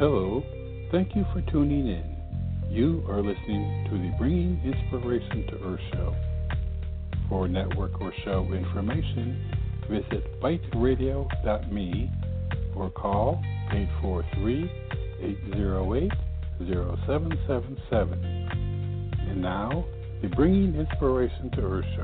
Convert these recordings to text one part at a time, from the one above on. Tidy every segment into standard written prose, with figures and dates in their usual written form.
Hello, thank you for tuning in. You are listening to the Bringing Inspiration to Earth show. For network or show information, visit biteradio.me or call 843-808-0777. And now, the Bringing Inspiration to Earth show.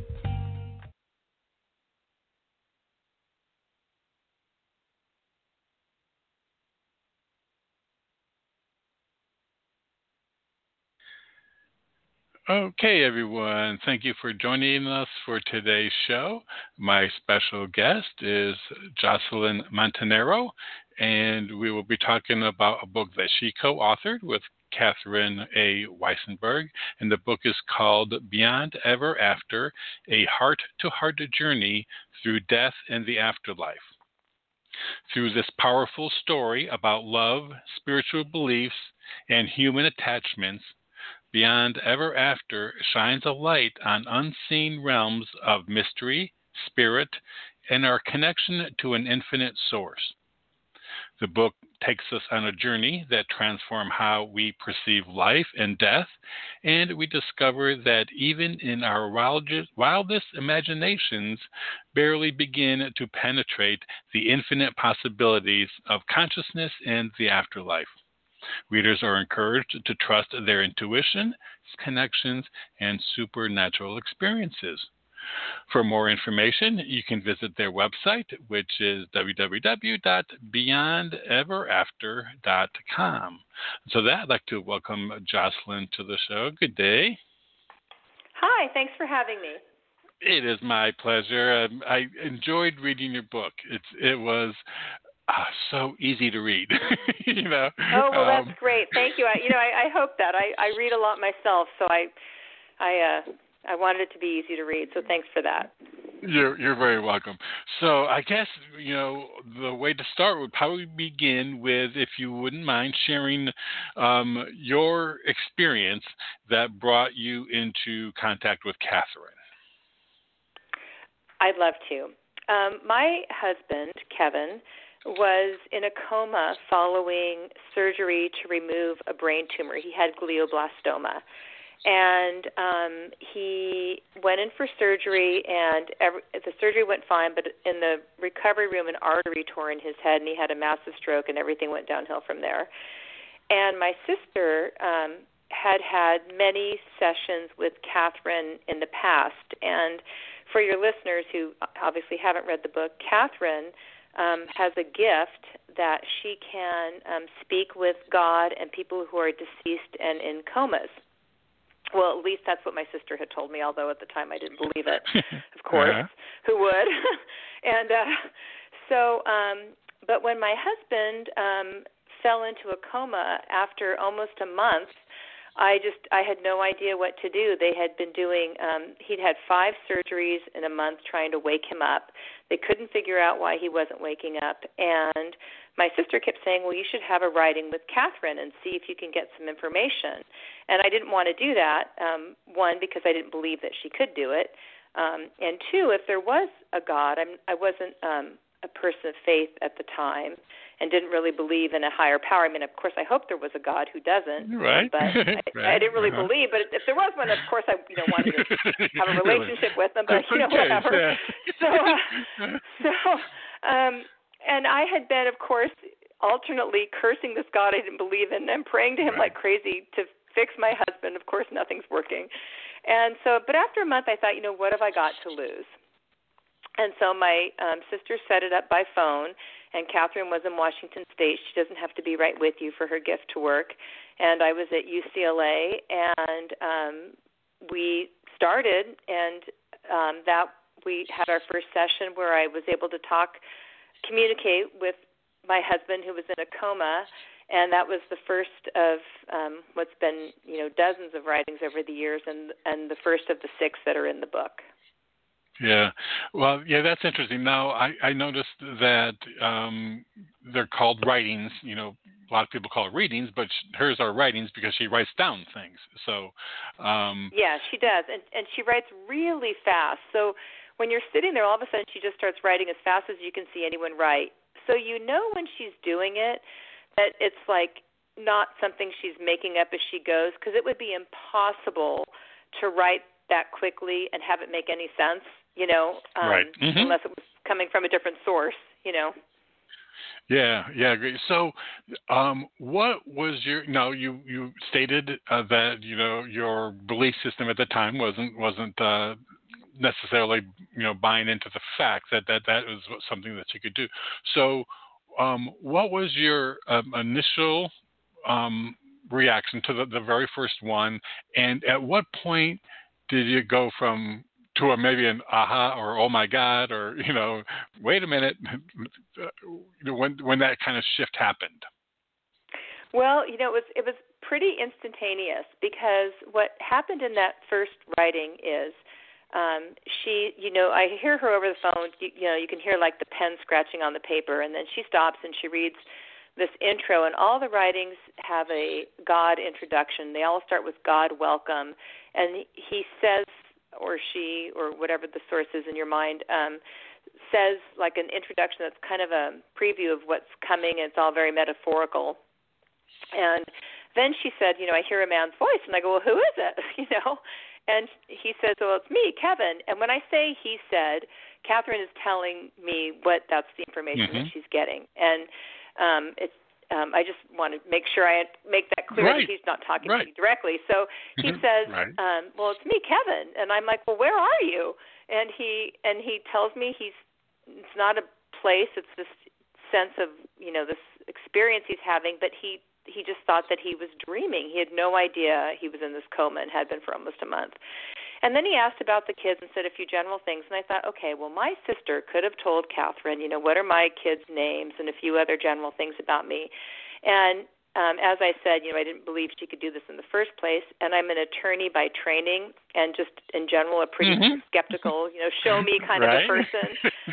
Okay, everyone. Thank you for joining us for today's show. My special guest is Jocelyn Montanaro, and we will be talking about a book that she co-authored with Catherine A. Weissenberg, and the book is called Beyond Ever After, A Heart-to-Heart Journey Through Death and the Afterlife. Through this powerful story about love, spiritual beliefs, and human attachments, Beyond Ever After shines a light on unseen realms of mystery, spirit, and our connection to an infinite source. The book takes us on a journey that transforms how we perceive life and death, and we discover that even in our wildest imaginations barely begin to penetrate the infinite possibilities of consciousness and the afterlife. Readers are encouraged to trust their intuition, connections, and supernatural experiences. For more information, you can visit their website, which is www.beyondeverafter.com. So that, I'd like to welcome Jocelyn to the show. Good day. Hi, thanks for having me. It is my pleasure. I enjoyed reading your book. It was so easy to read. Oh, well, that's great. Thank you. I hope that. I read a lot myself, so I wanted it to be easy to read. So thanks for that. You're very welcome. So I guess the way to start would probably begin with, if you wouldn't mind sharing your experience that brought you into contact with Catherine. I'd love to. My husband, Kevin, was in a coma following surgery to remove a brain tumor. He had glioblastoma. And he went in for surgery, and the surgery went fine, but in the recovery room, an artery tore in his head, and he had a massive stroke, and everything went downhill from there. And my sister had many sessions with Catherine in the past. And for your listeners who obviously haven't read the book, Catherine has a gift that she can speak with God and people who are deceased and in comas. Well, at least that's what my sister had told me, although at the time I didn't believe it, of course. Who would? And but when my husband fell into a coma after almost a month, I had no idea what to do. They had been doing, he'd had 5 surgeries in a month trying to wake him up. They couldn't figure out why he wasn't waking up. And my sister kept saying, well, you should have a writing with Catherine and see if you can get some information. And I didn't want to do that, one, because I didn't believe that she could do it. And two, if there was a God, I wasn't a person of faith at the time and didn't really believe in a higher power. I mean, of course, I hope there was a God who doesn't, right? But I didn't really believe. But if there was one, of course, I wanted to have a relationship with them. But whatever. And I had been, of course, alternately cursing this God I didn't believe in and praying to him like crazy to fix my husband. Of course, nothing's working. And so, but after a month, I thought, what have I got to lose? And so my sister set it up by phone, and Catherine was in Washington State. She doesn't have to be right with you for her gift to work. And I was at UCLA, and we started, and that we had our first session where I was able to communicate with my husband who was in a coma, and that was the first of what's been, dozens of writings over the years, and the first of the 6 that are in the book. Yeah. Well, yeah, that's interesting. Now, I noticed that they're called writings. A lot of people call it readings, but hers are writings because she writes down things. So. Yeah, she does, and she writes really fast. So when you're sitting there, all of a sudden she just starts writing as fast as you can see anyone write. So when she's doing it, that it's like not something she's making up as she goes, because it would be impossible to write that quickly and have it make any sense, Right. Mm-hmm. unless it was coming from a different source, Yeah, great. So, what was your? No, you stated that your belief system at the time wasn't necessarily buying into the fact that was something that you could do. So, what was your initial reaction to the very first one, and at what point did you go from to maybe an aha or oh my God or wait a minute when that kind of shift happened? Well, it was pretty instantaneous, because what happened in that first writing is she, I hear her over the phone. You can hear like the pen scratching on the paper, and then she stops and she reads this intro, and all the writings have a God introduction. They all start with God welcome, and he says, or she, or whatever the source is in your mind, says like an introduction that's kind of a preview of what's coming, and it's all very metaphorical. And then she said, I hear a man's voice, and I go, well, who is it? And he says, well, it's me, Kevin. And when I say he said, Catherine is telling me that's the information that she's getting. And I just want to make sure I make that clear that he's not talking to me directly. So he says, well, it's me, Kevin. And I'm like, well, where are you? And he tells me it's not a place, it's this sense of, this experience he's having, but he just thought that he was dreaming. He had no idea he was in this coma and had been for almost a month. And then he asked about the kids and said a few general things. And I thought, okay, well, my sister could have told Catherine, what are my kids' names and a few other general things about me. And as I said, I didn't believe she could do this in the first place. And I'm an attorney by training and just in general a pretty skeptical, show me kind of a person.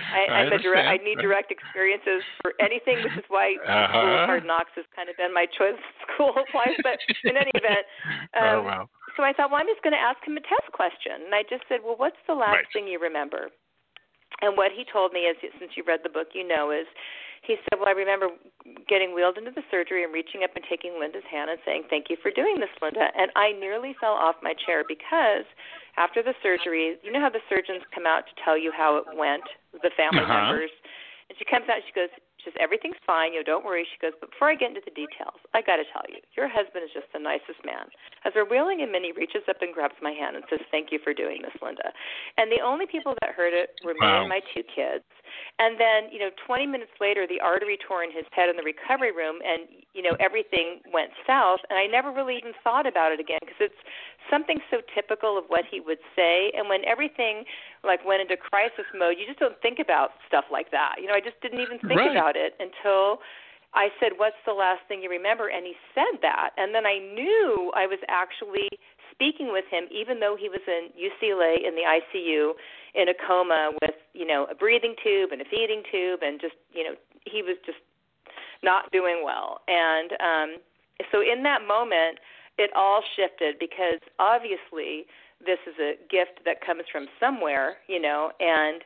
I need direct experiences for anything, which is why School of Hard Knocks has kind of been my choice of school of life. But in any event, so I thought, well, I'm just going to ask him a test question. And I just said, well, what's the last thing you remember? And what he told me, is, since you read the book, is he said, well, I remember getting wheeled into the surgery and reaching up and taking Linda's hand and saying, thank you for doing this, Linda. And I nearly fell off my chair, because after the surgery, you know how the surgeons come out to tell you how it went, the family members. And she comes out and she says, everything's fine, don't worry. She goes, but before I get into the details, I got to tell you, your husband is just the nicest man. As we're wheeling him in, he reaches up and grabs my hand and says, thank you for doing this, Linda. And the only people that heard it were me and my two kids. And then, 20 minutes later, the artery tore in his head in the recovery room, and, everything went south. And I never really even thought about it again, because it's something so typical of what he would say. And when everything went into crisis mode, you just don't think about stuff like that. I just didn't even think about it until I said, what's the last thing you remember? And he said that. And then I knew I was actually speaking with him, even though he was in UCLA in the ICU in a coma with, a breathing tube and a feeding tube, and just, he was just not doing well. And so in that moment, it all shifted, because obviously this is a gift that comes from somewhere, and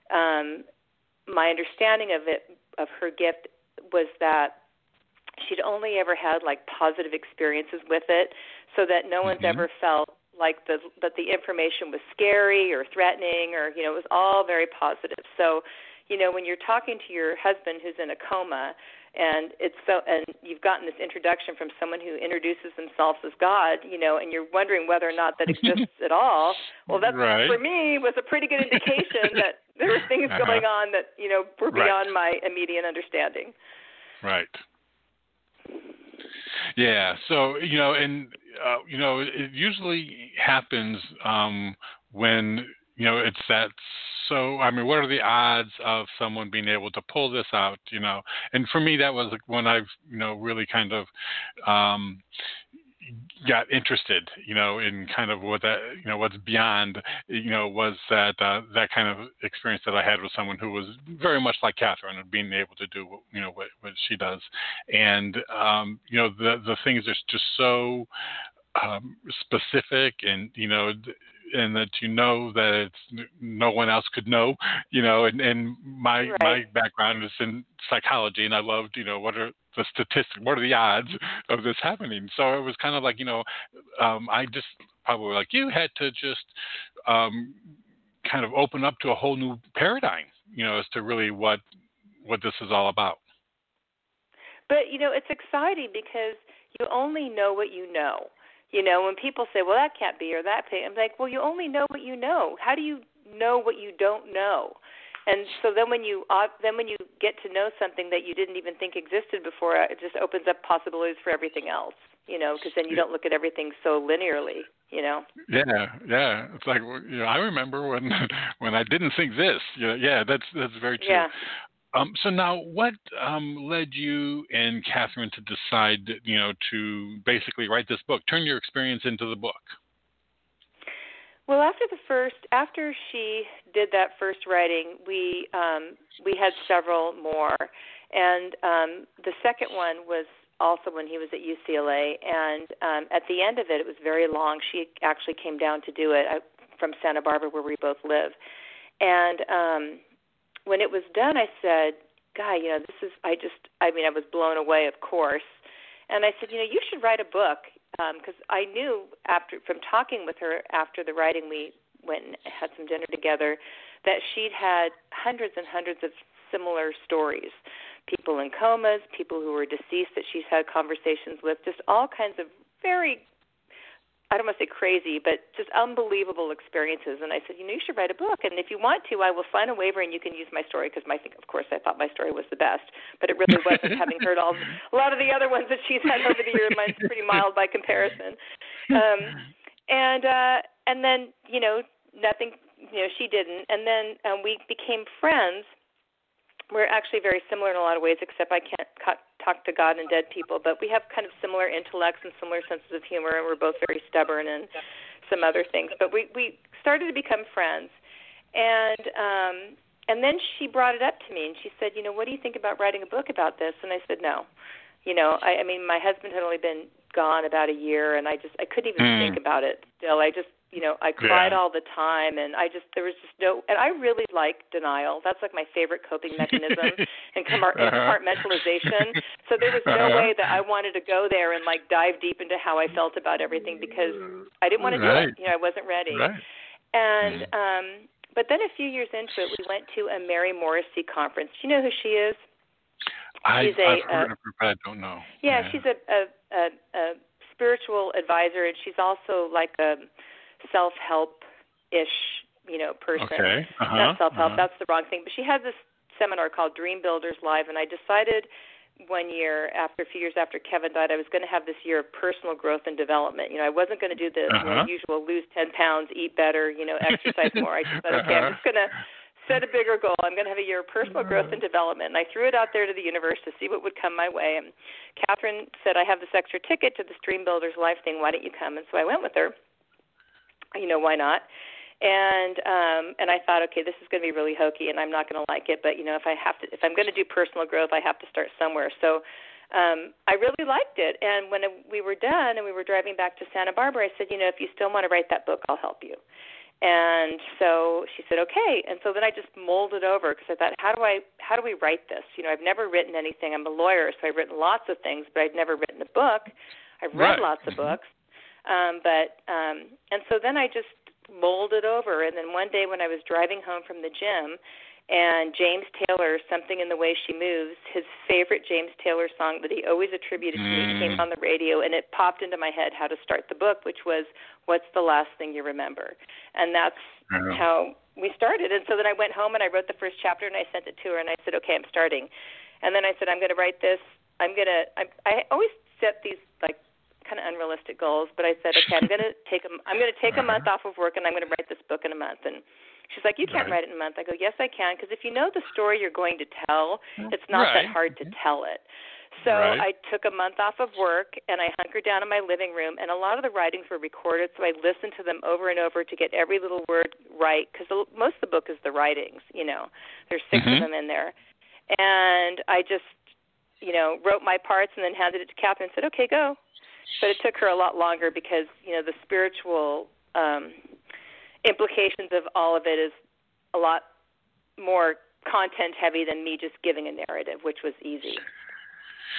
my understanding of her gift was that she'd only ever had positive experiences with it, so that no one's ever felt that the information was scary or threatening, or it was all very positive. So, when you're talking to your husband who's in a coma, and you've gotten this introduction from someone who introduces themselves as God, and you're wondering whether or not that exists at all. Well, that for me was a pretty good indication that there were things going on that were beyond my immediate understanding. Right. Yeah. So it usually happens when it's that. So, I mean, what are the odds of someone being able to pull this out, And for me, that was when I've, really kind of got interested, in kind of what that, what's beyond, was that that kind of experience that I had with someone who was very much like Catherine, and being able to do, what she does. And, the things are just so specific, and, and that that it's no one else could know, and my background is in psychology, and I loved, what are the statistic? What are the odds of this happening? So it was kind of like, I just probably like you had to just kind of open up to a whole new paradigm, as to really what this is all about. But, it's exciting because you only know what you know. When people say, well, that can't be or that can't, I'm like, well, you only know what you know. How do you know what you don't know? And so then when you get to know something that you didn't even think existed before, it just opens up possibilities for everything else, because then you don't look at everything so linearly, Yeah. It's like, I remember when I didn't think this. Yeah, that's very true. Yeah. So now, what led you and Catherine to decide, to basically write this book, turn your experience into the book? Well, after she did that first writing, we had several more, and the second one was also when he was at UCLA, and at the end of it, it was very long. She actually came down to do it from Santa Barbara, where we both live, and when it was done, I said, Guy, I was blown away, of course. And I said, you should write a book, because I knew from talking with her after the writing, we went and had some dinner together, that she'd had hundreds and hundreds of similar stories. People in comas, people who were deceased that she's had conversations with, just all kinds of very, I don't want to say crazy, but just unbelievable experiences. And I said, you should write a book. And if you want to, I will sign a waiver and you can use my story, because of course, I thought my story was the best. But it really wasn't, having heard a lot of the other ones that she's had over the years. Mine's pretty mild by comparison. And then, nothing, she didn't. And then we became friends. We're actually very similar in a lot of ways, except I can't talk to God and dead people, but we have kind of similar intellects and similar senses of humor, and we're both very stubborn and some other things. But we started to become friends, and then she brought it up to me, and she said, what do you think about writing a book about this? And I said, no. I mean, my husband had only been gone about a year, and I couldn't even think about it still. I cried all the time, and there was just no, and I really like denial. That's like my favorite coping mechanism, and compartmentalization. So there was no way that I wanted to go there and dive deep into how I felt about everything, because I didn't want to do it. I wasn't ready. Right. And but then a few years into it, we went to a Mary Morrissey conference. Do you know who she is? I've heard of her, but I don't know. Yeah, she's a spiritual advisor, and she's also like a self-help-ish, person. Okay. Not self-help, that's the wrong thing. But she had this seminar called Dream Builders Live, and I decided one year, a few years after Kevin died, I was going to have this year of personal growth and development. I wasn't going to do the usual lose 10 pounds, eat better, exercise more. I just said, okay, I'm just going to set a bigger goal. I'm going to have a year of personal growth and development. And I threw it out there to the universe to see what would come my way. And Catherine said, I have this extra ticket to this Dream Builders Live thing. Why don't you come? And so I went with her. Why not? And I thought, okay, this is going to be really hokey, and I'm not going to like it. But if I'm going to do personal growth, I have to start somewhere. So I really liked it. And when we were done and we were driving back to Santa Barbara, I said, if you still want to write that book, I'll help you. And so she said, okay. And so then I just molded over, because I thought, how do we write this? I've never written anything. I'm a lawyer, so I've written lots of things, but I'd never written a book. I've read lots of books. And so then I just molded over. And then one day when I was driving home from the gym, and James Taylor, Something in the Way She Moves, his favorite James Taylor song that he always attributed to me, came on the radio, and it popped into my head how to start the book, which was, what's the last thing you remember? And that's how we started. And so then I went home and I wrote the first chapter, and I sent it to her, and I said, okay, I'm starting. And then I said, I'm going to write this. I always set these kind of unrealistic goals, but I said, okay, I'm going to take a month off of work, and I'm going to write this book in a month. And she's like, you can't write it in a month. I go, yes, I can, because if you know the story you're going to tell, it's not that hard to tell it. So I took a month off of work, and I hunkered down in my living room, and a lot of the writings were recorded, so I listened to them over and over to get every little word right, because most of the book is the writings, There's 6 of them in there. And I just, wrote my parts and then handed it to Catherine and said, okay, go. But it took her a lot longer because, the spiritual implications of all of it is a lot more content heavy than me just giving a narrative, which was easy.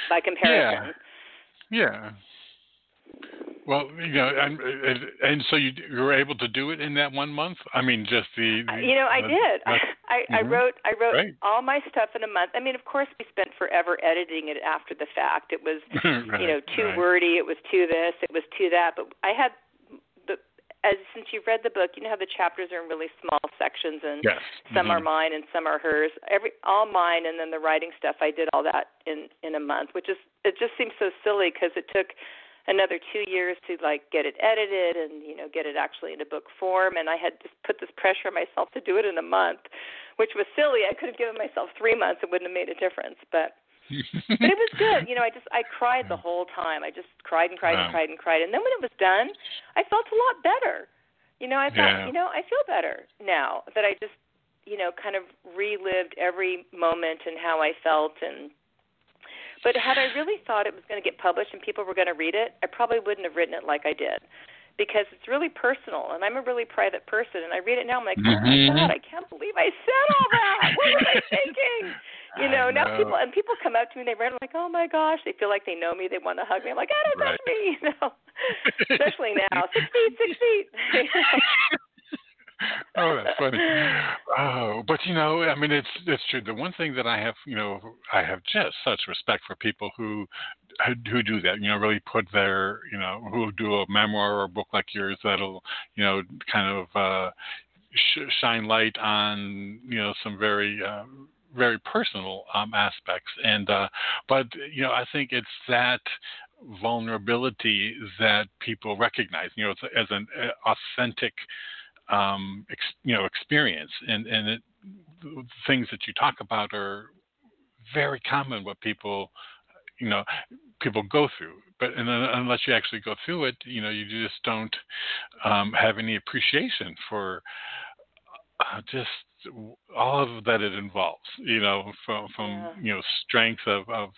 by comparison. Yeah. Well, and so you were able to do it in that 1 month. I mean, just I did. I wrote right. all my stuff in a month. I mean, of course, we spent forever editing it after the fact. It was, right, too wordy. It was too this. It was too that. But I had since you've read the book, you know how the chapters are in really small sections, and yes. some are mine and some are hers. All mine, and then the writing stuff. I did all that in a month, it just seems so silly because it took another 2 years to get it edited and get it actually into book form, and I had just put this pressure on myself to do it in a month, which was silly. I could have given myself 3 months; it wouldn't have made a difference, but it was good. I cried the whole time. I just cried and cried and cried and cried, and then when it was done, I felt a lot better. I thought, I feel better now that I just kind of relived every moment and how I felt. But had I really thought it was going to get published and people were going to read it, I probably wouldn't have written it like I did, because it's really personal, and I'm a really private person, and I read it now, I'm like, oh my God, I can't believe I said all that. What was I thinking? Now people come up to me, they read it, I'm like, oh my gosh, they feel like they know me, they want to hug me. I'm like, don't touch me, especially now, 6 feet. Oh, that's funny. Oh, but I mean, it's true. The one thing that I have, I have just such respect for people who do that. Really put their, who do a memoir or a book like yours that'll, kind of shine light on, some very very personal aspects. And but I think it's that vulnerability that people recognize, as an authentic experience, and the things that you talk about are very common. What people go through, but unless you actually go through it, you just don't have any appreciation for just all of that it involves. From strength of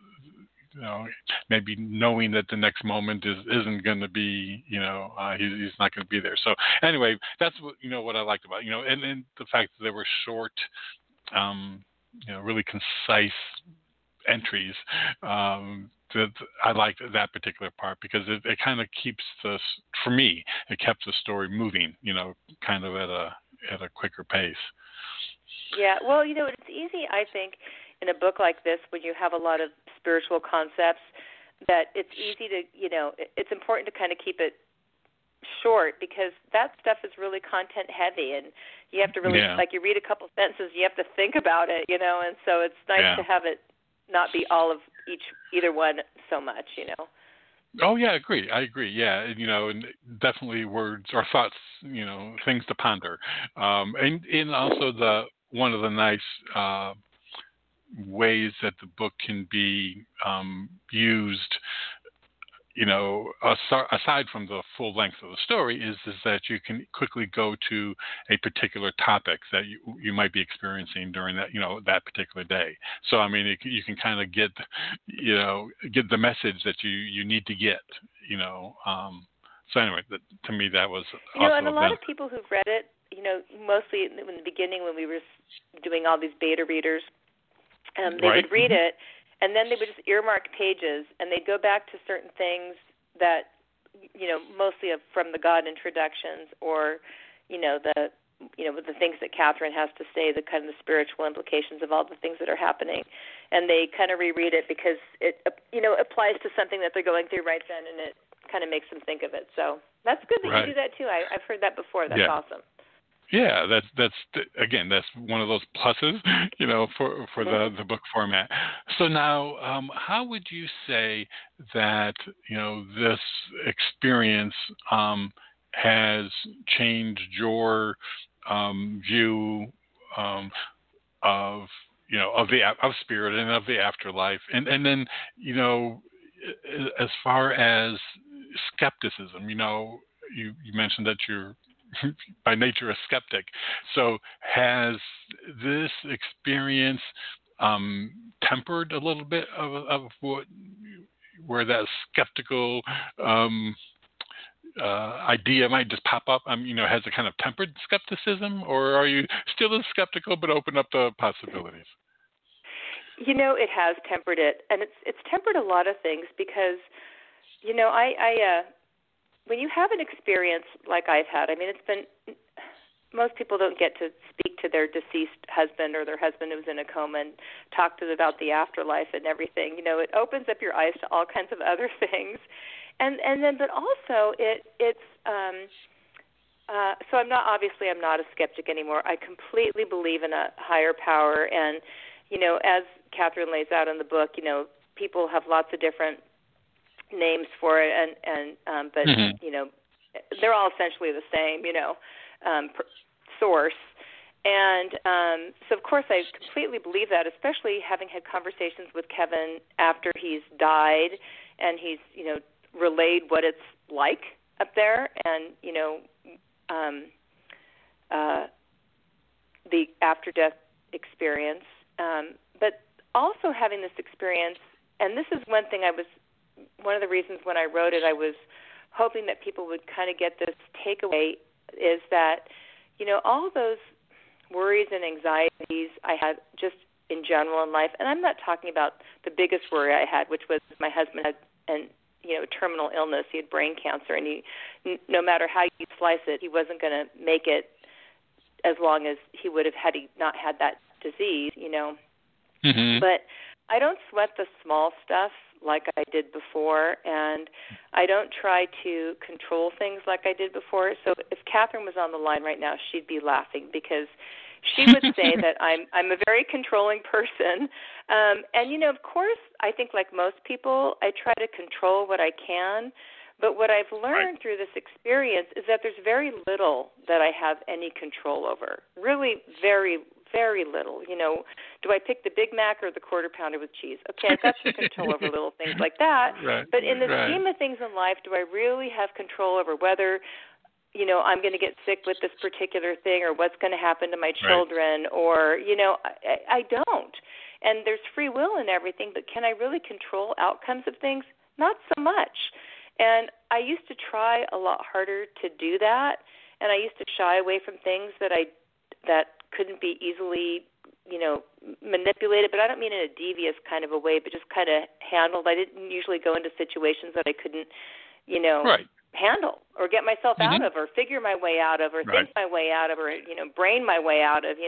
maybe knowing that the next moment isn't going to be, he's not going to be there. So anyway, that's what I liked about, and the fact that they were short, really concise entries. That I liked that particular part because it kind of keeps for me, it kept the story moving, kind of at a quicker pace. Yeah, well, it's easy, I think, in a book like this, when you have a lot of spiritual concepts, that it's easy to, it's important to kind of keep it short, because that stuff is really content heavy, and you have to really, you read a couple sentences, you have to think about it, and so it's nice to have it not be all of either one so much, Oh yeah, I agree. Yeah, and definitely words or thoughts, things to ponder, and also one of the nice ways that the book can be used, aside from the full length of the story, is that you can quickly go to a particular topic that you might be experiencing during that that particular day. So I mean, you can kind of get the message that you need to get. So anyway, to me that was also and a lot of people who've read it, mostly in the beginning when we were doing all these beta readers, they would read it, and then they would just earmark pages, and they'd go back to certain things that, mostly from the God introductions, or, the things that Catherine has to say, the kind of the spiritual implications of all the things that are happening, and they kind of reread it because it, applies to something that they're going through right then, and it kind of makes them think of it. So that's good that you do that too. I've heard that before. That's awesome. Yeah, that's again, that's one of those pluses, for the book format. So now, how would you say that this experience has changed your view of of spirit and of the afterlife, and then as far as skepticism, you mentioned that you're by nature a skeptic. So has this experience tempered a little bit of where that skeptical idea might just pop up? Has it kind of tempered skepticism, or are you still as skeptical but open up to possibilities? It has tempered it, and it's tempered a lot of things because, when you have an experience like I've had, I mean, it's been, most people don't get to speak to their deceased husband or their husband who's in a coma and talk to them about the afterlife and everything. It opens up your eyes to all kinds of other things, and then, but also it's. So I'm not a skeptic anymore. I completely believe in a higher power, and as Catherine lays out in the book, people have lots of different names for it, but they're all essentially the same, source. And so, of course, I completely believe that, especially having had conversations with Kevin after he's died, and he's relayed what it's like up there, and the after-death experience. But also having this experience, and this is one of the reasons when I wrote it, I was hoping that people would kind of get this takeaway, is that, all those worries and anxieties I had just in general in life, and I'm not talking about the biggest worry I had, which was my husband had terminal illness. He had brain cancer, and no matter how you slice it, he wasn't going to make it as long as he would have had he not had that disease, But I don't sweat the small stuff like I did before, and I don't try to control things like I did before. So if Catherine was on the line right now, she'd be laughing, because she would say that I'm a very controlling person. And, of course, I think like most people, I try to control what I can. But what I've learned through this experience is that there's very little that I have any control over. Really very, very little. Do I pick the Big Mac or the Quarter Pounder with cheese? Okay, I've got some control over little things like that. Right. But in the scheme of things in life, do I really have control over whether I'm going to get sick with this particular thing, or what's going to happen to my children, or, I don't. And there's free will in everything, but can I really control outcomes of things? Not so much. And I used to try a lot harder to do that, and I used to shy away from things that couldn't be easily, manipulated, but I don't mean in a devious kind of a way, but just kind of handled. I didn't usually go into situations that I couldn't, handle or get myself out of, or figure my way out of, or think my way out of, or brain my way out of,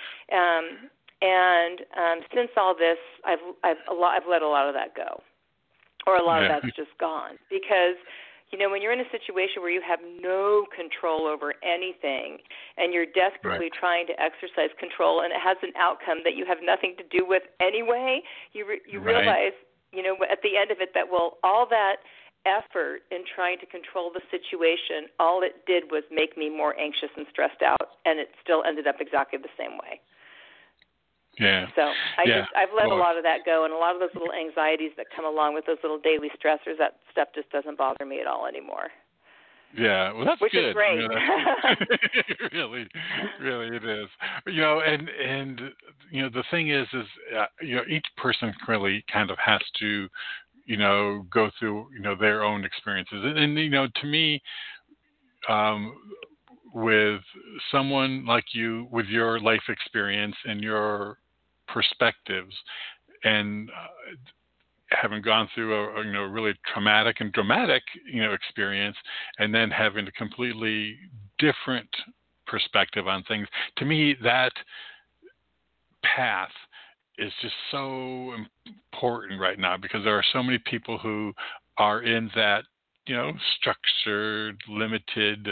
And since all this, I've let a lot of that go, or a lot of that's just gone, because when you're in a situation where you have no control over anything, and you're desperately trying to exercise control, and it has an outcome that you have nothing to do with anyway, you realize, at the end of it, that all that effort in trying to control the situation, all it did was make me more anxious and stressed out, and it still ended up exactly the same way. Yeah. So I've let a lot of that go, and a lot of those little anxieties that come along with those little daily stressors, that stuff just doesn't bother me at all anymore. Yeah, well, that's which good. Is great. Really, it is. And the thing is each person really kind of has to, go through, their own experiences, and to me, with someone like you, with your life experience and your perspectives, and having gone through a really traumatic and dramatic experience, and then having a completely different perspective on things, to me that path is just so important right now, because there are so many people who are in that structured, limited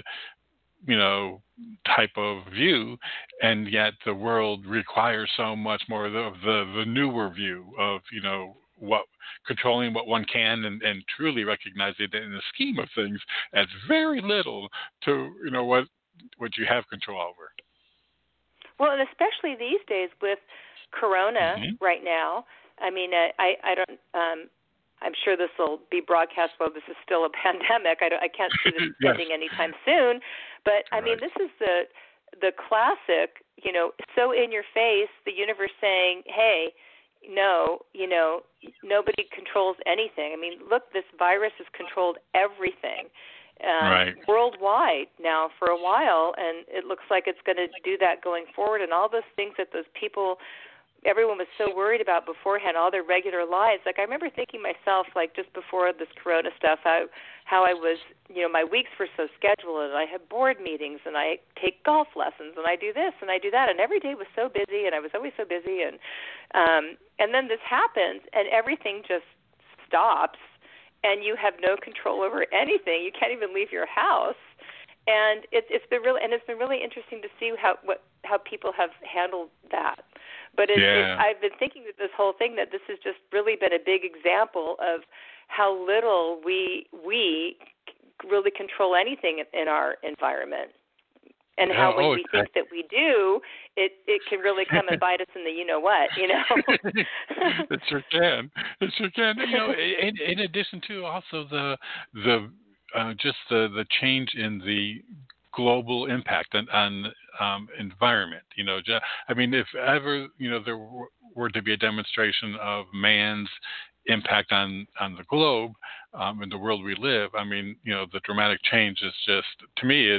type of view, and yet the world requires so much more of the newer view of what controlling what one can, and truly recognizing that in the scheme of things adds very little to what you have control over. Well, and especially these days with Corona right now. I mean, I don't. I'm sure this will be broadcast while this is still a pandemic. I can't see this ending anytime soon. But I mean, this is the classic, so in your face, the universe saying, "Hey, no, nobody controls anything." I mean, look, this virus has controlled everything worldwide now for a while, and it looks like it's going to do that going forward. And all those things that those people everyone was so worried about beforehand, all their regular lives. Like, I remember thinking myself, like, just before this corona stuff, how I was, my weeks were so scheduled, and I had board meetings, and I take golf lessons, and I do this, and I do that, and every day was so busy, and I was always so busy, and then this happens, and everything just stops, and you have no control over anything. You can't even leave your house. And it's been really interesting to see how people have handled that. But I've been thinking that this whole thing, that this has just really been a big example of how little we really control anything in our environment, and how when we think that we do, it can really come and bite us in the you-know-what. It sure can. It sure can. In addition to also the change in the global impact on environment. I mean, if ever there were to be a demonstration of man's impact on the globe, in the world we live, I mean, the dramatic change is just, to me,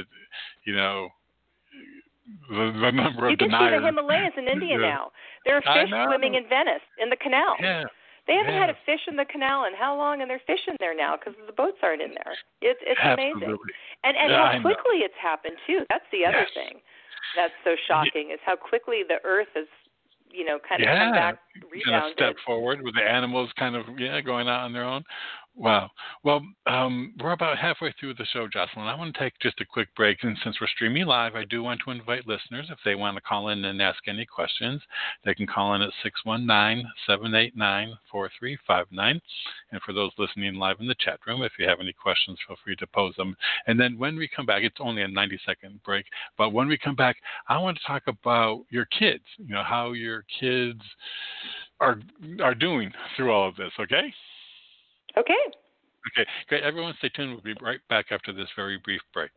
the number of deniers. You can see the Himalayas in India now. There are fish swimming in Venice in the canal. Yeah. They haven't had a fish in the canal in how long, and they're fishing there now because the boats aren't in there. It's amazing. And how quickly it's happened, too. That's the other thing that's so shocking, is how quickly the Earth has, kind of come back, rebounded. Step forward with the animals kind of, going out on their own. Wow. Well, we're about halfway through the show, Jocelyn. I want to take just a quick break, and since we're streaming live, I do want to invite listeners, if they want to call in and ask any questions, they can call in at 619-789-4359. And for those listening live in the chat room, if you have any questions, feel free to pose them. And then when we come back, it's only a 90-second break, but when we come back, I want to talk about your kids, how your kids are doing through all of this, okay? Okay. Okay, great. Everyone stay tuned. We'll be right back after this very brief break.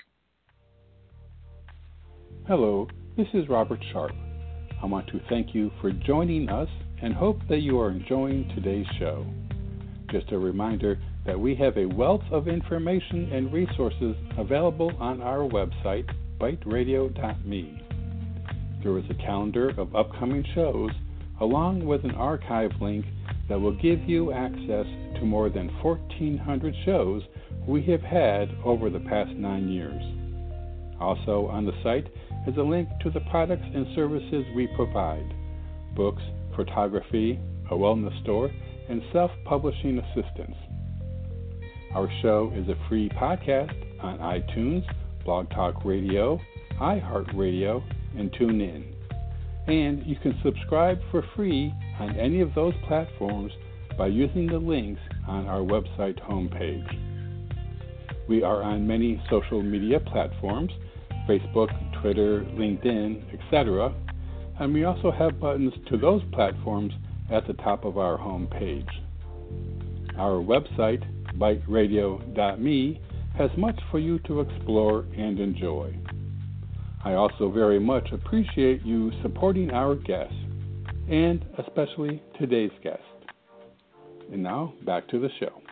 Hello, this is Robert Sharp. I want to thank you for joining us and hope that you are enjoying today's show. Just a reminder that we have a wealth of information and resources available on our website, biteradio.me. There is a calendar of upcoming shows along with an archive link that will give you access to more than 1,400 shows we have had over the past 9 years. Also on the site is a link to the products and services we provide: books, photography, a wellness store, and self-publishing assistance. Our show is a free podcast on iTunes, Blog Talk Radio, iHeartRadio, and TuneIn. And you can subscribe for free on any of those platforms by using the links on our website homepage. We are on many social media platforms, Facebook, Twitter, LinkedIn, etc., and we also have buttons to those platforms at the top of our homepage. Our website, biteradio.me, has much for you to explore and enjoy. I also very much appreciate you supporting our guests, and especially today's guest. And now, back to the show.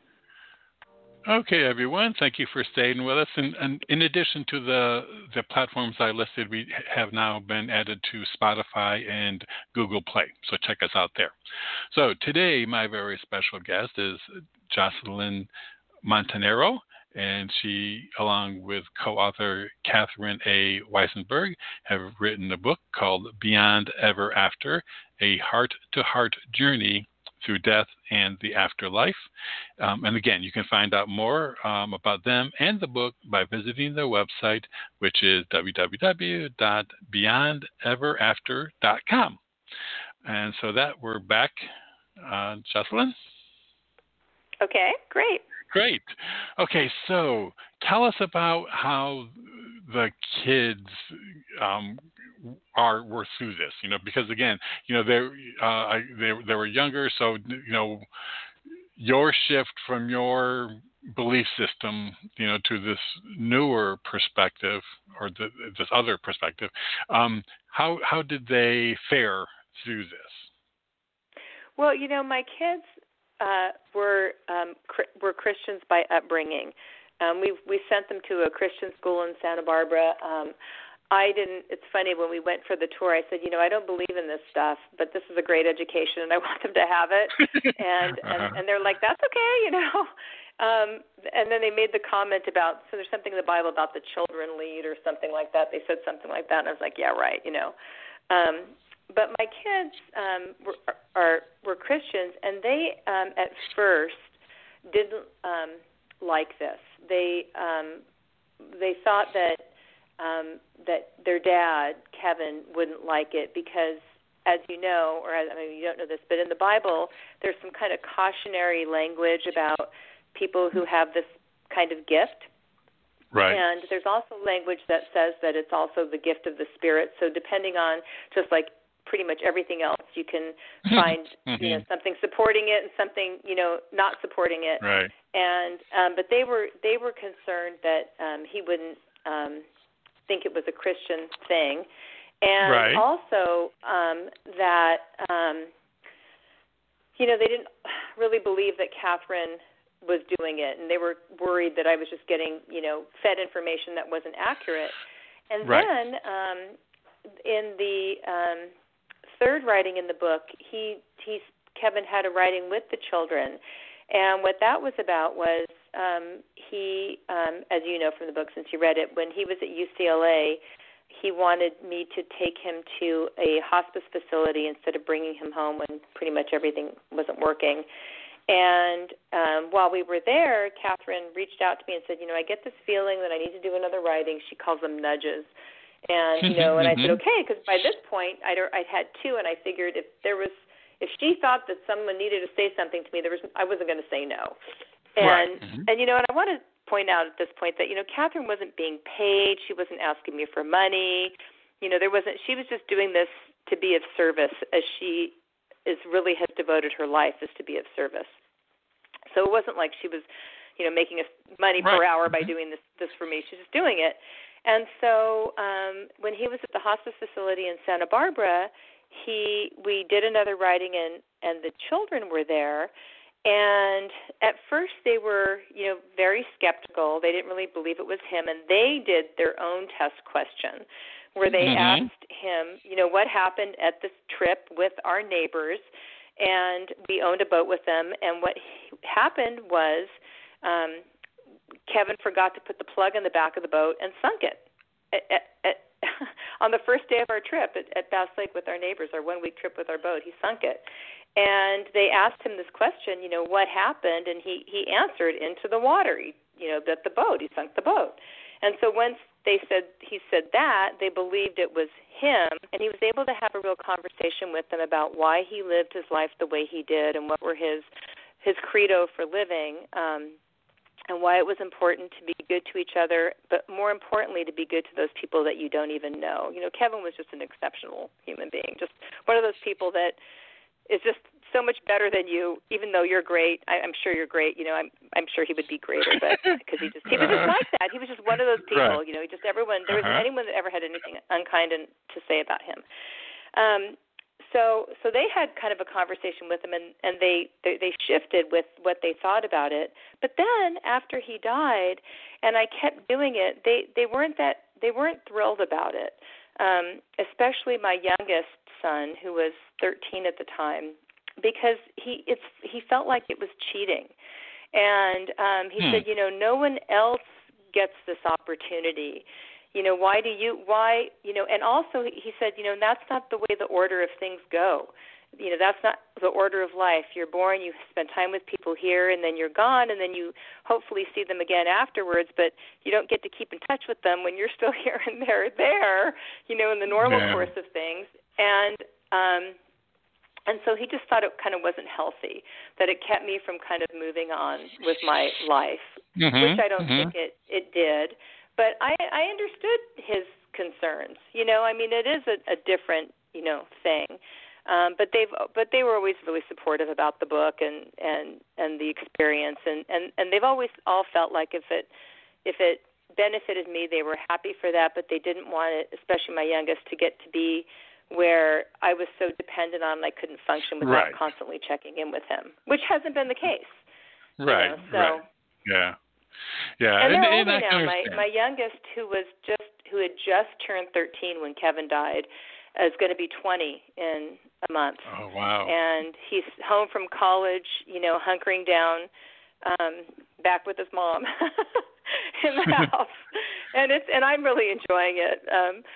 Okay, everyone. Thank you for staying with us. And in addition to the platforms I listed, we have now been added to Spotify and Google Play. So check us out there. So today, my very special guest is Jocelyn Montanaro, and she, along with co-author Catherine A. Weisenberg, have written a book called Beyond Ever After, A Heart-to-Heart Journey Through Death and the Afterlife. And again, you can find out more about them and the book by visiting their website, which is www.beyondeverafter.com. And so that we're back. Jocelyn? Okay, great. Great. Okay, so tell us about how the kids were through this. Because again, they were younger, so your shift from your belief system, to this newer perspective or this other perspective. How did they fare through this? Well, my kids were Christians by upbringing. We sent them to a Christian school in Santa Barbara. It's funny, when we went for the tour, I said, I don't believe in this stuff, but this is a great education, and I want them to have it. And they're like, that's okay, And then they made the comment about, so there's something in the Bible about the children lead or something like that. They said something like that, and I was like, yeah, right, But my kids were Christians, and they at first didn't like this. They thought that their dad, Kevin, wouldn't like it because, as you know, or you don't know this, but in the Bible, there's some kind of cautionary language about people who have this kind of gift. Right. And there's also language that says that it's also the gift of the Spirit. So depending on, just like pretty much everything else, you can find something supporting it and something not supporting it. Right. And but they were concerned that he wouldn't think it was a Christian thing, and also that they didn't really believe that Catherine was doing it, and they were worried that I was just getting fed information that wasn't accurate. And then in the third writing in the book, Kevin had a writing with the children, and what that was about was he, as you know from the book since you read it, when he was at UCLA, he wanted me to take him to a hospice facility instead of bringing him home when pretty much everything wasn't working. And while we were there, Catherine reached out to me and said, I get this feeling that I need to do another writing. She calls them nudges. And, and I said, okay, because by this point I'd had two, and I figured if she thought that someone needed to say something to me, I wasn't going to say no. And, and I want to point out at this point that, Catherine wasn't being paid. She wasn't asking me for money. She was just doing this to be of service, as she really has devoted her life is to be of service. So it wasn't like she was, making us money per hour by doing this for me. She's just doing it. And so when he was at the hospice facility in Santa Barbara, we did another writing, and the children were there. And at first they were, very skeptical. They didn't really believe it was him, and they did their own test question where they asked him, what happened at this trip with our neighbors, and we owned a boat with them, and what happened was Kevin forgot to put the plug in the back of the boat and sunk it on the first day of our trip at Bass Lake with our neighbors, our 1-week trip with our boat. He sunk it. And they asked him this question, what happened? And he answered, into the water, that the boat, he sunk the boat. And so once he said that, they believed it was him, and he was able to have a real conversation with them about why he lived his life the way he did and what were his credo for living, and why it was important to be good to each other, but more importantly, to be good to those people that you don't even know. Kevin was just an exceptional human being, just one of those people that is just so much better than you, even though you're great. I'm sure you're great. I'm sure he would be greater, but because he was just like that. He was just one of those people. He just there wasn't anyone that ever had anything unkind to say about him. So they had kind of a conversation with him, and they shifted with what they thought about it. But then after he died, and I kept doing it, they weren't thrilled about it. Especially my youngest son, who was 13 at the time, because he felt like it was cheating, and he said, no one else gets this opportunity. Why do you? And also he said, that's not the way the order of things go. That's not the order of life. You're born, you spend time with people here, and then you're gone, and then you hopefully see them again afterwards, but you don't get to keep in touch with them when you're still here and they're there, in the normal course of things. And so he just thought it kind of wasn't healthy, that it kept me from kind of moving on with my life, which I don't think it did. But I understood his concerns. It is a different, thing. But they were always really supportive about the book and the experience, and they've always all felt like if it benefited me, they were happy for that, but they didn't want it, especially my youngest, to get to be where I was so dependent on him I couldn't function without constantly checking in with him, which hasn't been the case. Right. So yeah. And they're older now. My youngest, who was just who had just turned 13 when Kevin died, is going to be 20 in a month. Oh, wow. And he's home from college, hunkering down, back with his mom in the house. And I'm really enjoying it. And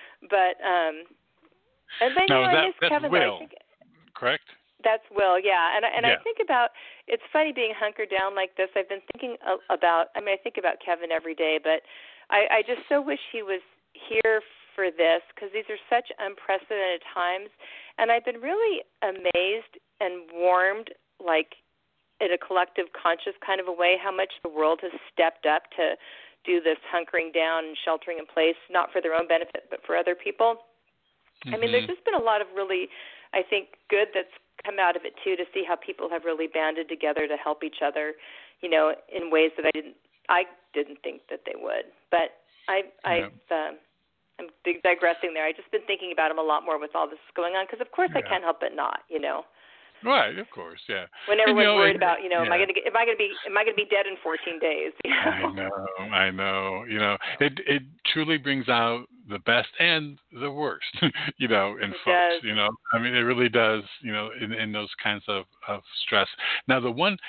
then, now, I miss that's Kevin. Will, I think, correct? That's Will, yeah. And yeah. I think about, it's funny being hunkered down like this. I've been thinking about, I think about Kevin every day, but I just so wish he was here for this, because these are such unprecedented times. And I've been really amazed and warmed, like in a collective conscious kind of a way, how much the world has stepped up to do this hunkering down and sheltering in place, not for their own benefit, but for other people. Mm-hmm. There's just been a lot of really, I think, good that's come out of it too, to see how people have really banded together to help each other, in ways that I didn't think that they would. But I'm digressing there. I've just been thinking about him a lot more with all this going on, because of course I can't help but not, Right, of course, yeah. When everyone's worried about, am I going to be dead in 14 days? I know. It truly brings out the best and the worst, in folks. Does. It really does. In those kinds of stress. Now, the one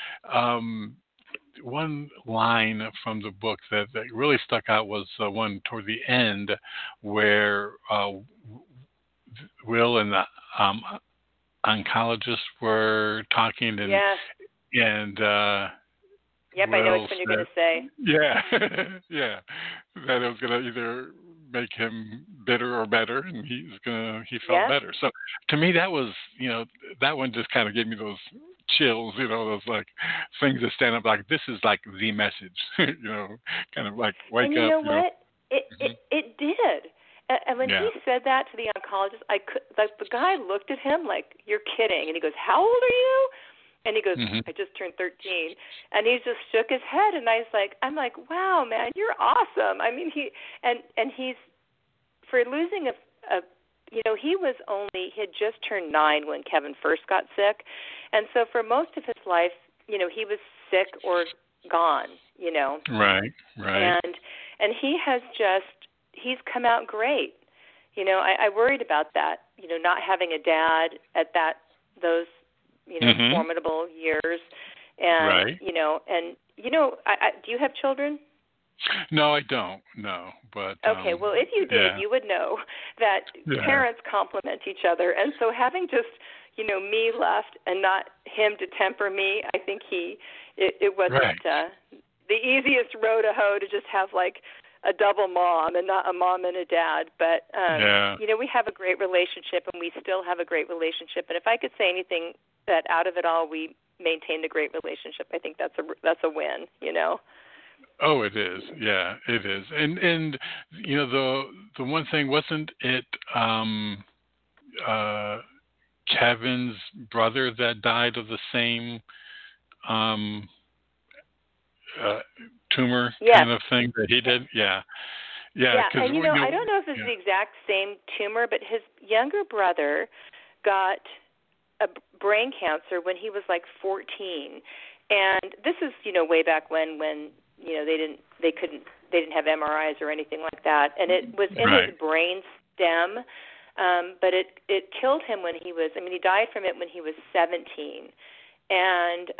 line from the book that really stuck out was the one toward the end, where Will and the oncologists were talking, and yep, Will I know which one you're going to say. Yeah, yeah, that it was going to either make him bitter or better, and he felt better. So to me, that was, that one just kind of gave me those chills, those like things that stand up, like this is like the message, kind of like wake and up. You know what? It did. And when he said that to the oncologist, the guy looked at him like, you're kidding. And he goes, how old are you? And he goes, I just turned 13. And he just shook his head. And I'm like, wow, man, you're awesome. He's, for losing he had just turned 9 when Kevin first got sick. And so for most of his life, he was sick or gone, Right. And he has he's come out great. I worried about that, not having a dad at those, formidable years. And, do you have children? No, I don't. No, but okay. Well, if you did, you would know that parents complement each other, and so having just me left and not him to temper me, I think it wasn't the easiest row to hoe to just have like a double mom and not a mom and a dad. But we have a great relationship, and we still have a great relationship. And if I could say anything, that out of it all we maintained a great relationship, I think that's a win. Oh, it is. Yeah, it is. And the one thing, wasn't it Kevin's brother that died of the same tumor kind of thing that he did? Yeah. And I don't know if it's the exact same tumor, but his younger brother got a brain cancer when he was like 14. And this is, way back when they didn't have MRIs or anything like that, and it was in his brain stem, but it killed him when he was, he died from it when he was 17, and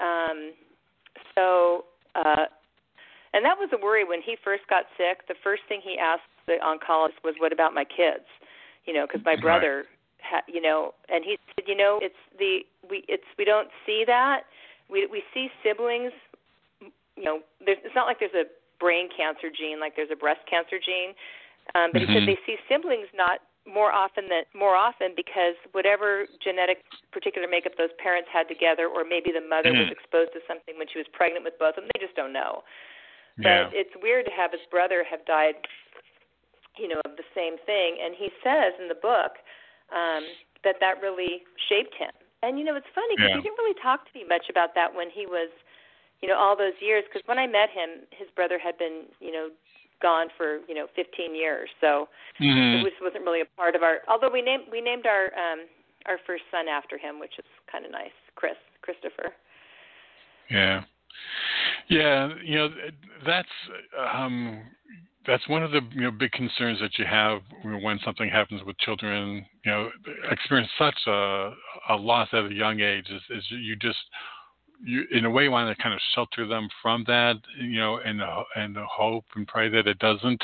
and that was a worry when he first got sick. The first thing he asked the oncologist was, "What about my kids?" Because my brother, and he said, we don't see that. We see siblings. It's not like there's a brain cancer gene like there's a breast cancer gene, but he said they see siblings not more often because whatever genetic particular makeup those parents had together, or maybe the mother was exposed to something when she was pregnant with both of them, they just don't know. But it's weird to have his brother have died, of the same thing. And he says in the book that really shaped him. And, it's funny because he didn't really talk to me much about that when he was, all those years. Because when I met him, his brother had been, gone for, 15 years. So it just wasn't really a part of our, although we named our first son after him, which is kind of nice, Christopher. Yeah. Yeah, that's that's one of the big concerns that you have when something happens with children. Experience such a loss at a young age is you in a way want to kind of shelter them from that, and hope and pray that it doesn't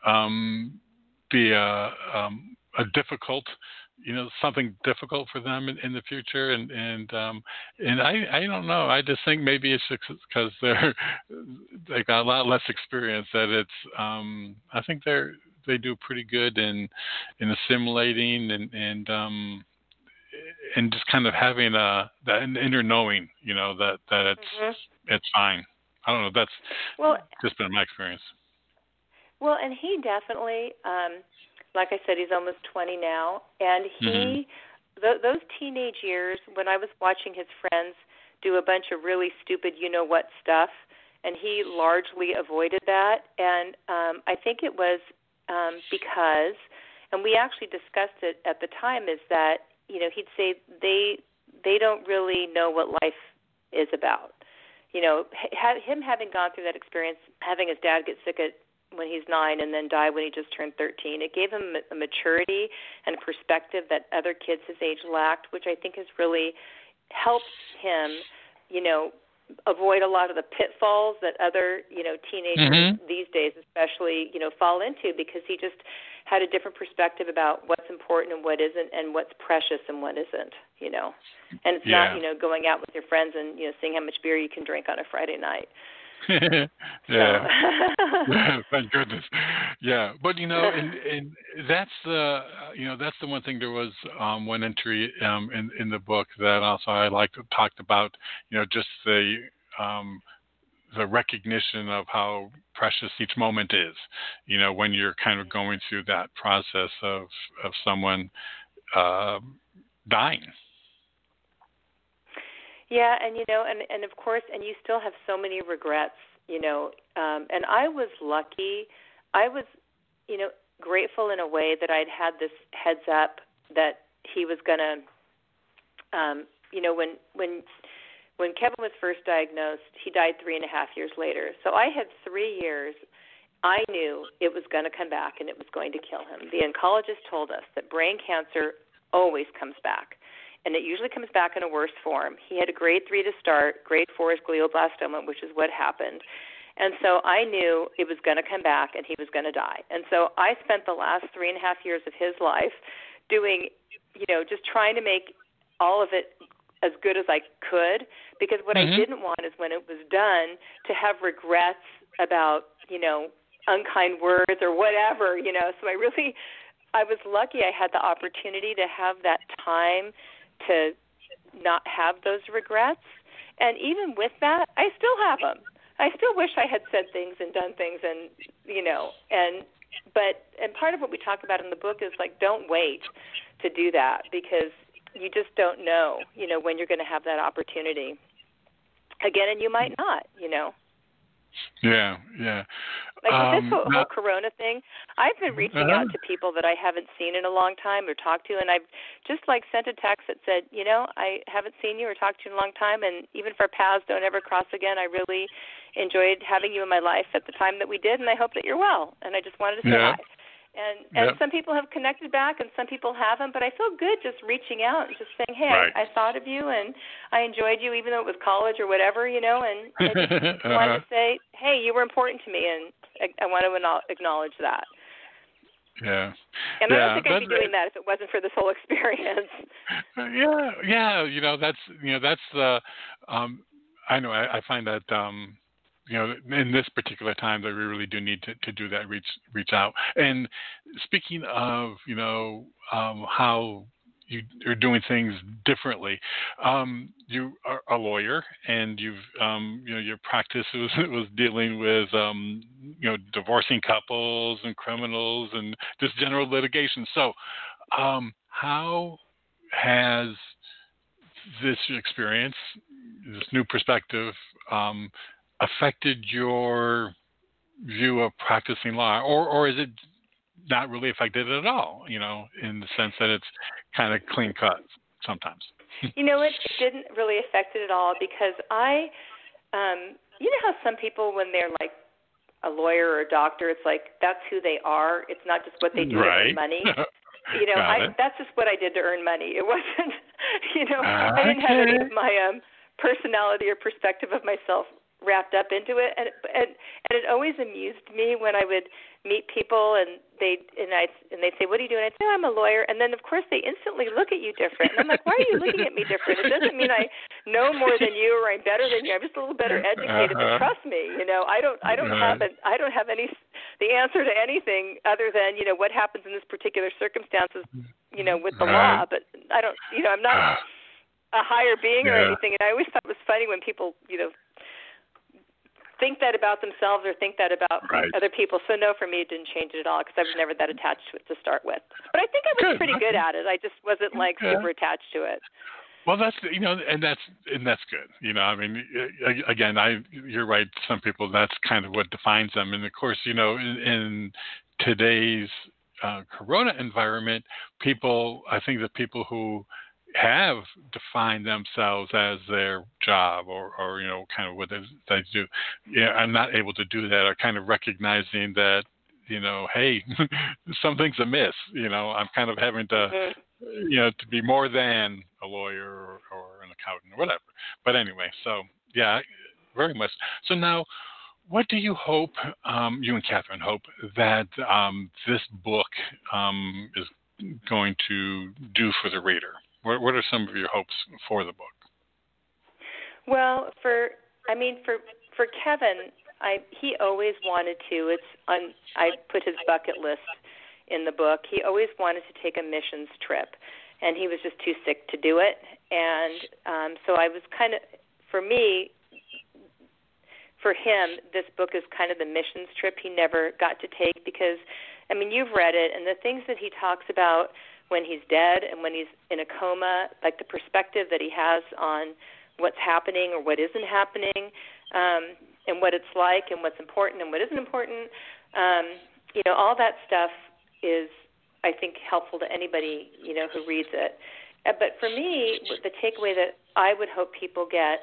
be a difficult, something difficult for them in the future. And I don't know. I just think maybe it's because they got a lot less experience that it's. I think they do pretty good in assimilating and just kind of having that inner knowing, that it's fine. I don't know. That's just been my experience. Well, and he definitely, like I said, he's almost 20 now, and he, those teenage years when I was watching his friends do a bunch of really stupid you-know-what stuff, and he largely avoided that, and I think it was because, and we actually discussed it at the time, is that, he'd say they don't really know what life is about. Him having gone through that experience, having his dad get sick when he's 9 and then die when he just turned 13, it gave him a maturity and a perspective that other kids his age lacked, which I think has really helped him, avoid a lot of the pitfalls that other, teenagers these days especially, fall into, because he just had a different perspective about what's important and what isn't, and what's precious and what isn't, And it's not, going out with your friends and, seeing how much beer you can drink on a Friday night. Yeah. Thank goodness. Yeah, but and that's that's the one thing. There was one entry in the book that also I talked about. Just the recognition of how precious each moment is. When you're kind of going through that process of someone dying. Yeah, and and of course, and you still have so many regrets, and I was lucky. I was, grateful in a way that I'd had this heads up that he was going to, when Kevin was first diagnosed, he died 3.5 years later. So I had 3 years. I knew it was going to come back and it was going to kill him. The oncologist told us that brain cancer always comes back. And it usually comes back in a worse form. He had a grade 3 to start. Grade 4 is glioblastoma, which is what happened. And so I knew it was going to come back and he was going to die. And so I spent the last 3.5 years of his life doing, just trying to make all of it as good as I could, because what I didn't want is when it was done to have regrets about, unkind words or whatever, So I was lucky I had the opportunity to have that time to not have those regrets. And even with that, I still have them. I still wish I had said things and done things and part of what we talk about in the book is don't wait to do that, because you just don't know, when you're going to have that opportunity again, and you might not, Yeah. With this whole corona thing, I've been reaching out to people that I haven't seen in a long time or talked to, and I've just sent a text that said, I haven't seen you or talked to you in a long time, and even if our paths don't ever cross again, I really enjoyed having you in my life at the time that we did, and I hope that you're well. And I just wanted to say hi. And some people have connected back and some people haven't, but I feel good just reaching out and just saying, hey, I thought of you and I enjoyed you even though it was college or whatever, and I just wanted to say, hey, you were important to me, and I want to acknowledge that. Yeah. And I don't think I'd be doing that if it wasn't for this whole experience. That's the I know I find that in this particular time that we really do need to do that, reach out. And speaking of, how you're doing things differently, you are a lawyer, and you've, your practice was dealing with, divorcing couples and criminals and just general litigation. So, how has this experience, this new perspective, affected your view of practicing law, or is it not really affected at all, in the sense that it's kind of clean cut sometimes? It didn't really affect it at all, because I you know how some people, when they're like a lawyer or a doctor, it's like that's who they are. It's not just what they do to earn money. You know, that's just what I did to earn money. It wasn't, you know, I didn't have any of my personality or perspective of myself wrapped up into it, and it always amused me when I would meet people and they'd say, "What are you doing?" I'd say, "Oh, I'm a lawyer," and then of course they instantly look at you different. And I'm like, "Why are you looking at me different? It doesn't mean I know more than you or I'm better than you. I'm just a little better educated. But trust me, you know, I don't have any the answer to anything other than, you know, what happens in this particular circumstances, you know, with the law. But I don't, you know, I'm not a higher being or anything." And I always thought it was funny when people, you know, think that about themselves or think that about other people. So no, for me, it didn't change it at all because I was never that attached to it to start with. But I think I was pretty good at it. I just wasn't like super attached to it. Well, that's, you know, and that's good. You know, I mean, again, you're right. Some people, that's kind of what defines them. And of course, you know, in today's Corona environment, I think the people who have defined themselves as their job or you know, kind of what they do, I'm not able to do that, are kind of recognizing that, you know, hey, something's amiss. You know, I'm kind of having to, you know, to be more than a lawyer or an accountant or whatever. But anyway, so yeah, very much. So now, what do you hope, you and Catherine hope, that this book is going to do for the reader? What are some of your hopes for the book? Well, for Kevin, he always wanted to. I put his bucket list in the book. He always wanted to take a missions trip, and he was just too sick to do it. And so I was kind of, for me, for him, this book is kind of the missions trip he never got to take because, I mean, you've read it, and the things that he talks about when he's dead and when he's in a coma, like the perspective that he has on what's happening or what isn't happening, and what it's like and what's important and what isn't important, you know, all that stuff is, I think, helpful to anybody, you know, who reads it. But for me, the takeaway that I would hope people get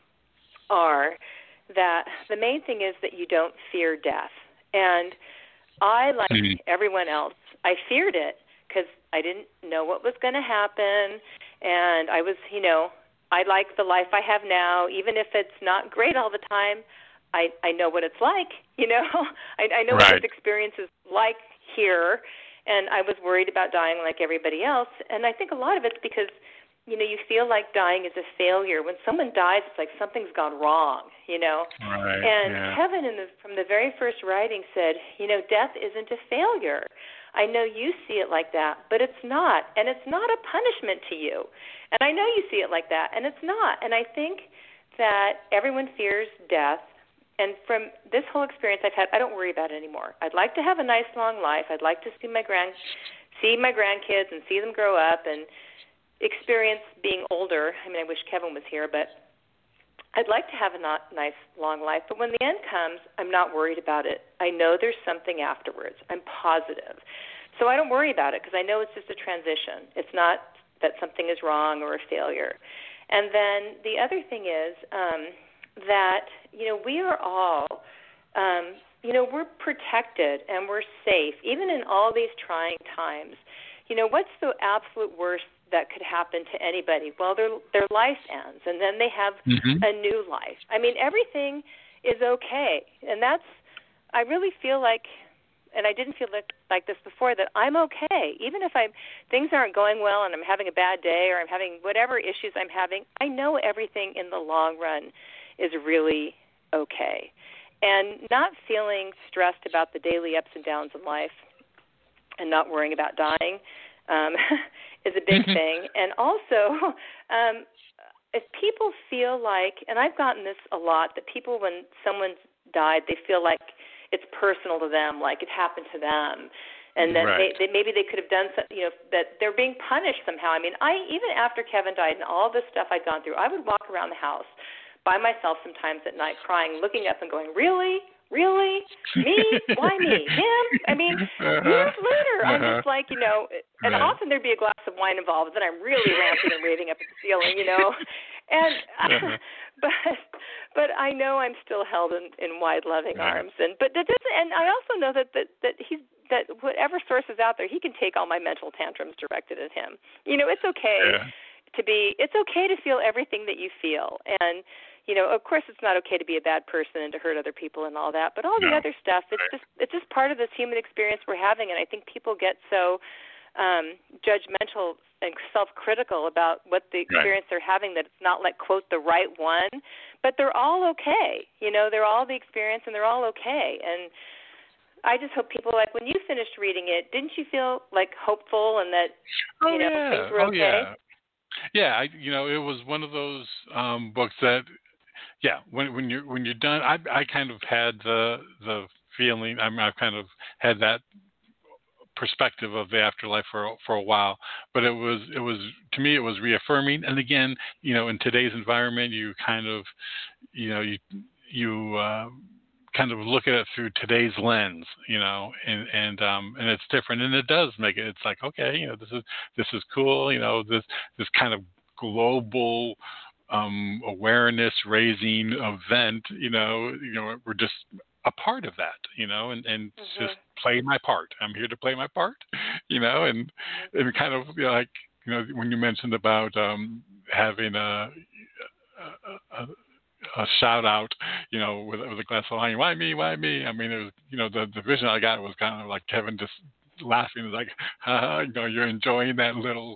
are that the main thing is that you don't fear death. And I, like everyone else, I feared it because I didn't know what was going to happen, and I was, you know, I like the life I have now, even if it's not great all the time. I know what it's like, you know. I know what this experience is like here, and I was worried about dying like everybody else. And I think a lot of it's because, you know, you feel like dying is a failure. When someone dies, it's like something's gone wrong, you know. Kevin, from the very first writing, said, you know, death isn't a failure. I know you see it like that, but it's not. And it's not a punishment to you. And I know you see it like that, and it's not. And I think that everyone fears death. And from this whole experience I've had, I don't worry about it anymore. I'd like to have a nice long life. I'd like to see my grandkids and see them grow up and experience being older. I mean, I wish Kevin was here, but I'd like to have a nice long life. But when the end comes, I'm not worried about it. I know there's something afterwards. I'm positive. So I don't worry about it because I know it's just a transition. It's not that something is wrong or a failure. And then the other thing is that, you know, we are all, you know, we're protected and we're safe, even in all these trying times. You know, what's the absolute worst that could happen to anybody? Well, their life ends, and then they have a new life. I mean, everything is okay, and I really feel like, and I didn't feel like this before, that I'm okay. Even if things aren't going well and I'm having a bad day or I'm having whatever issues I'm having, I know everything in the long run is really okay. And not feeling stressed about the daily ups and downs in life and not worrying about dying is a big thing. And also, if people feel like, and I've gotten this a lot, that people, when someone's died, they feel like it's personal to them, like it happened to them, and that they maybe they could have done something, you know, that they're being punished somehow. I mean, even after Kevin died and all this stuff I'd gone through, I would walk around the house by myself sometimes at night crying, looking up and going, really? really? Me? Why me? Him? I mean, years later, I'm just like, and often there'd be a glass of wine involved, and I'm really ranting and raving up at the ceiling, and but I know I'm still held in wide, loving arms, but that doesn't. And I also know that whatever source is out there, he can take all my mental tantrums directed at him. It's okay it's okay to feel everything that you feel, and of course, it's not okay to be a bad person and to hurt other people and all that. But all the other stuff, it's just part of this human experience we're having. And I think people get so judgmental and self-critical about what the experience they're having that it's not like, quote, the right one. But they're all okay. They're all the experience and they're all okay. And I just hope people, like, when you finished reading it, didn't you feel like hopeful and that things were okay? Yeah, it was one of those books that. Yeah, when you're done, I kind of had the feeling. I've kind of had that perspective of the afterlife for a while, but it was to me it was reaffirming. And again, in today's environment, you kind of you kind of look at it through today's lens, and it's different, and it does make it. It's like, okay, this is cool, this kind of global awareness raising event, we're just a part of that, and just play my part. I'm here to play my part, and kind of like, when you mentioned about having a shout out, with a glass of wine, why me? I mean, it was, the vision I got was kind of like Kevin just laughing, like, you're enjoying that little,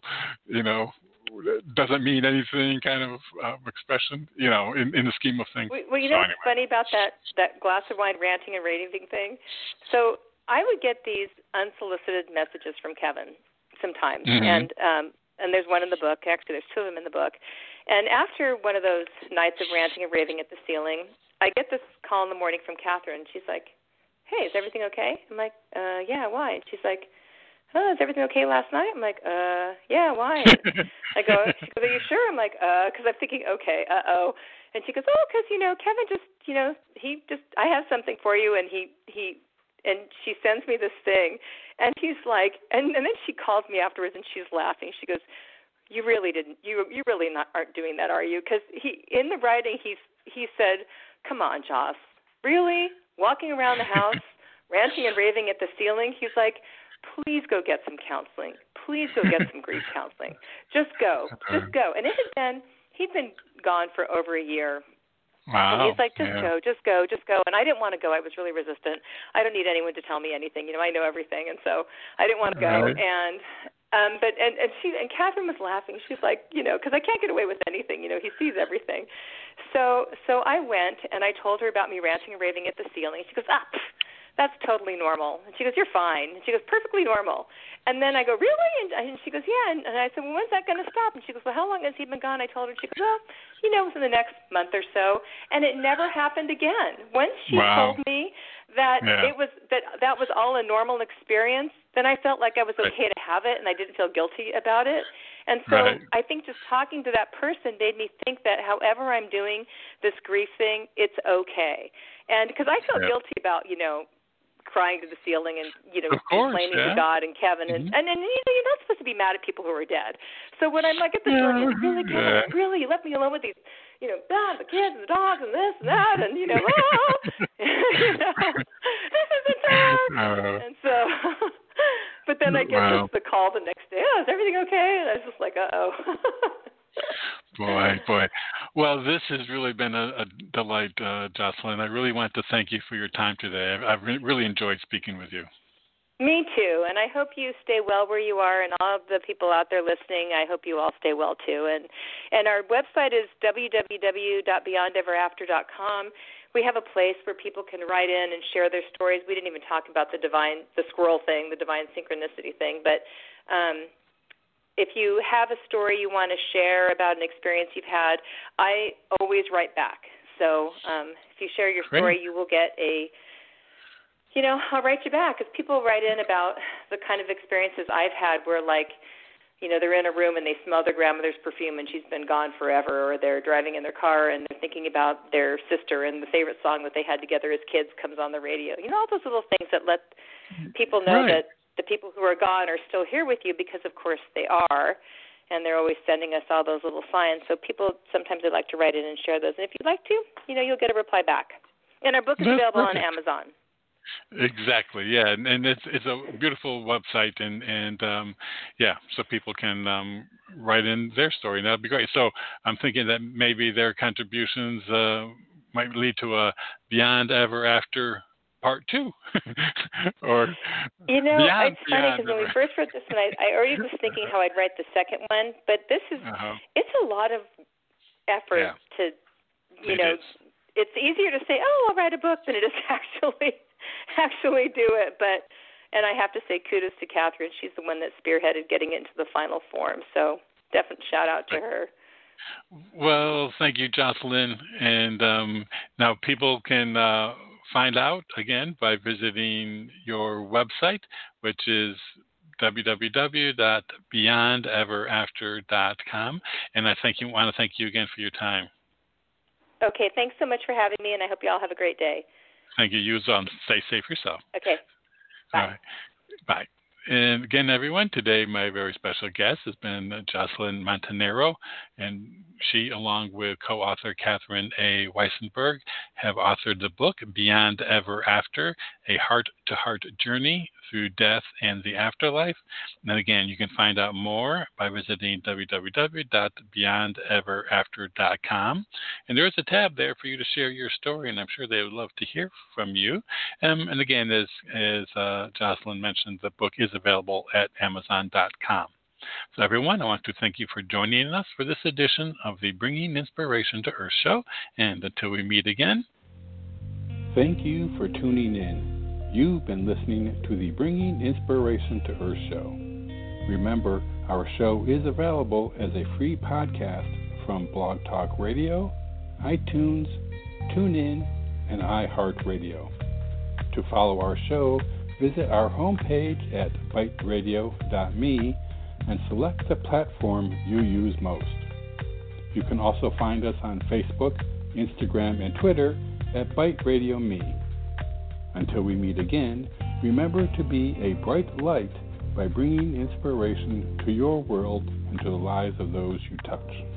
doesn't mean anything kind of expression, in the scheme of things. Well, what's funny about that glass of wine ranting and raving thing? So I would get these unsolicited messages from Kevin sometimes, and there's one in the book. Actually, there's two of them in the book. And after one of those nights of ranting and raving at the ceiling, I get this call in the morning from Catherine. She's like, "Hey, is everything okay?" I'm like, "Yeah, why?" And she's like, "Oh, is everything okay last night?" I'm like, "Yeah, why?" She goes, "Are you sure?" I'm like, because I'm thinking, okay, uh-oh. And she goes, "Oh, because, Kevin just, I have something for you." And and she sends me this thing. And he's like, and then she calls me afterwards and she's laughing. She goes, "You really didn't, you really aren't doing that, are you?" Because in the writing, he said, "Come on, Joss, really? Walking around the house, ranting and raving at the ceiling?" He's like, "Please go get some counseling. Please go get some grief counseling. Just go. Just go." And he'd been gone for over a year. Wow. And he's like, just go. And I didn't want to go. I was really resistant. I don't need anyone to tell me anything. I know everything. And so I didn't want to go. Right. And Catherine was laughing. She's like, because I can't get away with anything. He sees everything. So I went and I told her about me ranting and raving at the ceiling. She goes, "That's totally normal." And she goes, "You're fine." And she goes, "Perfectly normal." And then I go, "Really?" And she goes, "Yeah." And I said, "Well, when's that going to stop?" And she goes, "Well, how long has he been gone?" I told her. She goes, "Well, within the next month or so." And it never happened again. Once she told me that it was that was all a normal experience, then I felt like I was okay to have it, and I didn't feel guilty about it. And so I think just talking to that person made me think that however I'm doing this grief thing, it's okay. And because I felt guilty about, crying to the ceiling and, complaining to God and Kevin. And you're not supposed to be mad at people who are dead. So when I'm like at the door, really, Kevin, really, you left me alone with these, the kids and the dogs and this and that, and, this isn't time. And so, but then I get the call the next day, "Oh, is everything okay?" And I was just like, uh-oh. Boy. Well, this has really been a delight, Jocelyn. I really want to thank you for your time today. I've really enjoyed speaking with you. Me too, and I hope you stay well where you are, and all of the people out there listening, I hope you all stay well too. And our website is www.beyondeverafter.com. We have a place where people can write in and share their stories. We didn't even talk about the squirrel thing, the divine synchronicity thing, but if you have a story you want to share about an experience you've had, I always write back. So if you share your story, you will get I'll write you back, because people write in about the kind of experiences I've had where, like, they're in a room and they smell their grandmother's perfume and she's been gone forever, or they're driving in their car and they're thinking about their sister and the favorite song that they had together as kids comes on the radio. All those little things that let people know that the people who are gone are still here with you, because, of course, they are, and they're always sending us all those little signs. So people, sometimes they like to write in and share those. And if you'd like to, you'll get a reply back. And our book is available on Amazon. Exactly, yeah, and it's a beautiful website, and so people can write in their story, and that'd be great. So I'm thinking that maybe their contributions might lead to a Beyond Ever After Part 2, or it's funny because when we first wrote this one, I already was thinking how I'd write the second one, but this is it's a lot of effort to, it's easier to say, oh, I'll write a book, than it is actually do it. And I have to say kudos to Catherine. She's the one that spearheaded getting it into the final form. So definite shout out to her. Well, thank you, Jocelyn. And now people can find out again by visiting your website, which is www.beyondeverafter.com. And I want to thank you again for your time. Okay, thanks so much for having me, and I hope you all have a great day. Thank you. You as well. Stay safe yourself. Okay. Bye. All right. Bye. And again, everyone, today my very special guest has been Jocelyn Montanaro, and she, along with co-author Catherine A. Weissenberg, have authored the book Beyond Ever After, A Heart-to-Heart Journey Through Death and the Afterlife. And again, you can find out more by visiting www.beyondeverafter.com. And there is a tab there for you to share your story, and I'm sure they would love to hear from you. And again, as Jocelyn mentioned, the book is available at Amazon.com. So everyone, I want to thank you for joining us for this edition of the Bringing Inspiration to Earth show. And until we meet again, thank you for tuning in. You've been listening to the Bringing Inspiration to Earth show. Remember, our show is available as a free podcast from Blog Talk Radio, iTunes, TuneIn, and iHeartRadio. To follow our show, visit our homepage at biteradio.me and select the platform you use most. You can also find us on Facebook, Instagram, and Twitter at Byte Radio Me. Until we meet again, remember to be a bright light by bringing inspiration to your world and to the lives of those you touch.